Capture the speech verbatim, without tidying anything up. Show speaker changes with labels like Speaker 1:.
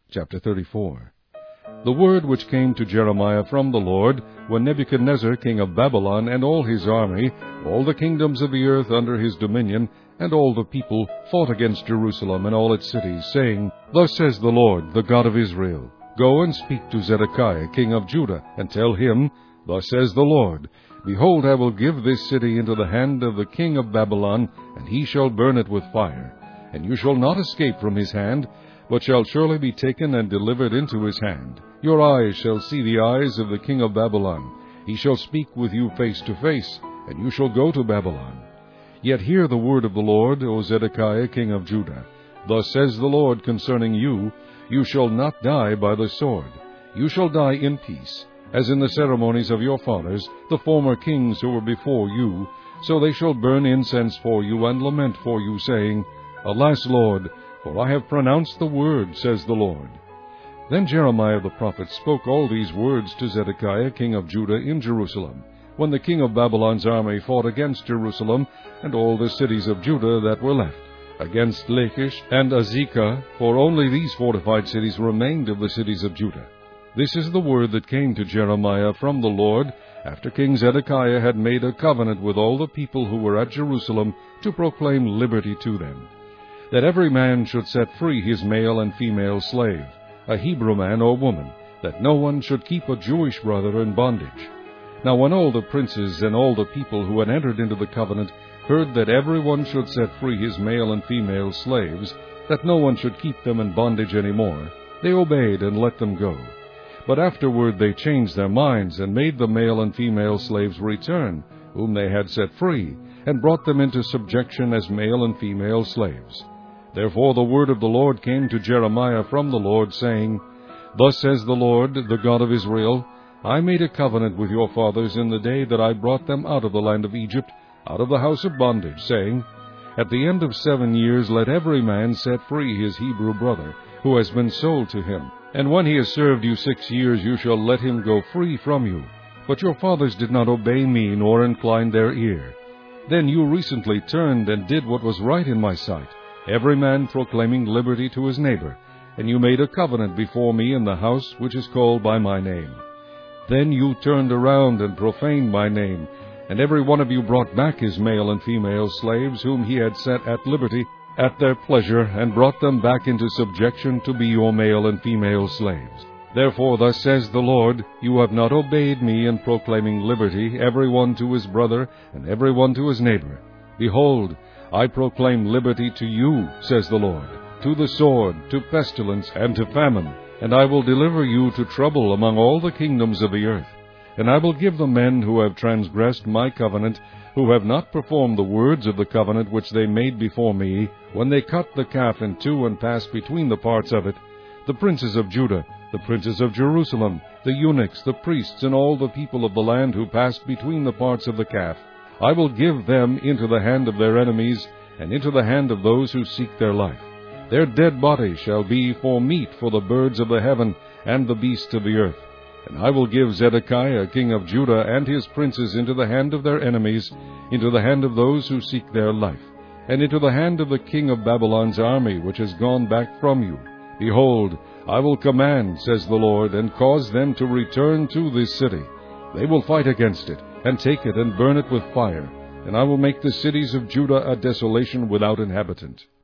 Speaker 1: Chapter thirty-four. The word which came to Jeremiah from the Lord, when Nebuchadnezzar king of Babylon and all his army, all the kingdoms of the earth under his dominion, and all the people fought against Jerusalem and all its cities, saying, Thus says the Lord, the God of Israel, Go and speak to Zedekiah king of Judah, and tell him, Thus says the Lord, Behold, I will give this city into the hand of the king of Babylon, and he shall burn it with fire. And you shall not escape from his hand, but shall surely be taken and delivered into his hand. Your eyes shall see the eyes of the king of Babylon. He shall speak with you face to face, and you shall go to Babylon. Yet hear the word of the Lord, O Zedekiah king of Judah. Thus says the Lord concerning you, You shall not die by the sword. You shall die in peace, as in the ceremonies of your fathers, the former kings who were before you. So they shall burn incense for you and lament for you, saying, Alas, Lord, for I have pronounced the word, says the Lord. Then Jeremiah the prophet spoke all these words to Zedekiah king of Judah in Jerusalem, when the king of Babylon's army fought against Jerusalem and all the cities of Judah that were left, against Lachish and Azekah, for only these fortified cities remained of the cities of Judah. This is the word that came to Jeremiah from the Lord, after King Zedekiah had made a covenant with all the people who were at Jerusalem to proclaim liberty to them, that every man should set free his male and female slave, a Hebrew man or woman, that no one should keep a Jewish brother in bondage. Now when all the princes and all the people who had entered into the covenant heard that every one should set free his male and female slaves, that no one should keep them in bondage any more, they obeyed and let them go. But afterward they changed their minds, and made the male and female slaves return, whom they had set free, and brought them into subjection as male and female slaves. Therefore the word of the Lord came to Jeremiah from the Lord, saying, Thus says the Lord, the God of Israel, I made a covenant with your fathers in the day that I brought them out of the land of Egypt, out of the house of bondage, saying, At the end of seven years let every man set free his Hebrew brother, who has been sold to him. And when he has served you six years, you shall let him go free from you. But your fathers did not obey me, nor incline their ear. Then you recently turned and did what was right in my sight, every man proclaiming liberty to his neighbor, and you made a covenant before me in the house which is called by my name. Then you turned around and profaned my name, and every one of you brought back his male and female slaves, whom he had set at liberty at their pleasure, and brought them back into subjection to be your male and female slaves. Therefore thus says the Lord, You have not obeyed me in proclaiming liberty, every one to his brother, and every one to his neighbor. Behold, I proclaim liberty to you, says the Lord, to the sword, to pestilence, and to famine, and I will deliver you to trouble among all the kingdoms of the earth. And I will give the men who have transgressed my covenant, who have not performed the words of the covenant which they made before me, when they cut the calf in two and passed between the parts of it, the princes of Judah, the princes of Jerusalem, the eunuchs, the priests, and all the people of the land who passed between the parts of the calf. I will give them into the hand of their enemies, and into the hand of those who seek their life. Their dead bodies shall be for meat for the birds of the heaven and the beasts of the earth. And I will give Zedekiah king of Judah and his princes into the hand of their enemies, into the hand of those who seek their life, and into the hand of the king of Babylon's army, which has gone back from you. Behold, I will command, says the Lord, and cause them to return to this city. They will fight against it, and take it, and burn it with fire, and I will make the cities of Judah a desolation without inhabitant.